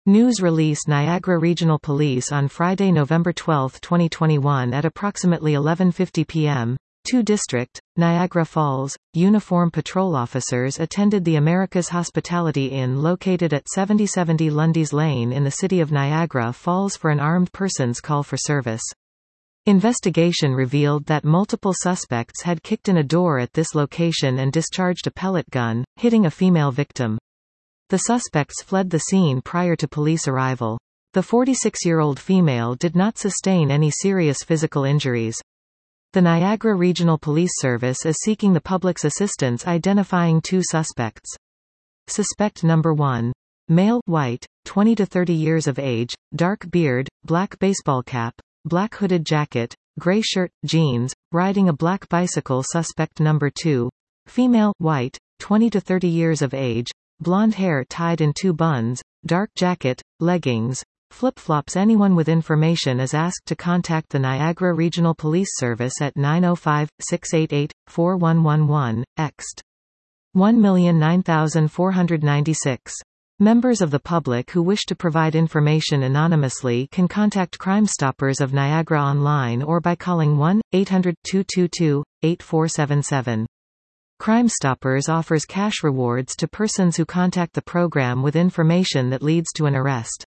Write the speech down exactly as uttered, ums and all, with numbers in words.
News release Niagara Regional Police on Friday, November twelfth, twenty twenty-one at approximately eleven fifty p m two District, Niagara Falls, uniform patrol officers attended the America's Hospitality Inn located at seventy seventy Lundy's Lane in the city of Niagara Falls for an armed person's call for service. Investigation revealed that multiple suspects had kicked in a door at this location and discharged a pellet gun, hitting a female victim. The suspects fled the scene prior to police arrival. The forty-six-year-old female did not sustain any serious physical injuries. The Niagara Regional Police Service is seeking the public's assistance identifying two suspects. Suspect number one. Male, white, twenty to thirty years of age, dark beard, black baseball cap, black hooded jacket, gray shirt, jeans, riding a black bicycle. Suspect number two. Female, white, twenty to thirty years of age, blonde hair tied in two buns, dark jacket, leggings, flip-flops. Anyone with information is asked to contact the Niagara Regional Police Service at nine oh five, six eight eight, four one one one, ext. one million nine thousand four hundred ninety-six. Members of the public who wish to provide information anonymously can contact Crime Stoppers of Niagara online or by calling one eight hundred, two two two, eight four seven seven. Crime Stoppers offers cash rewards to persons who contact the program with information that leads to an arrest.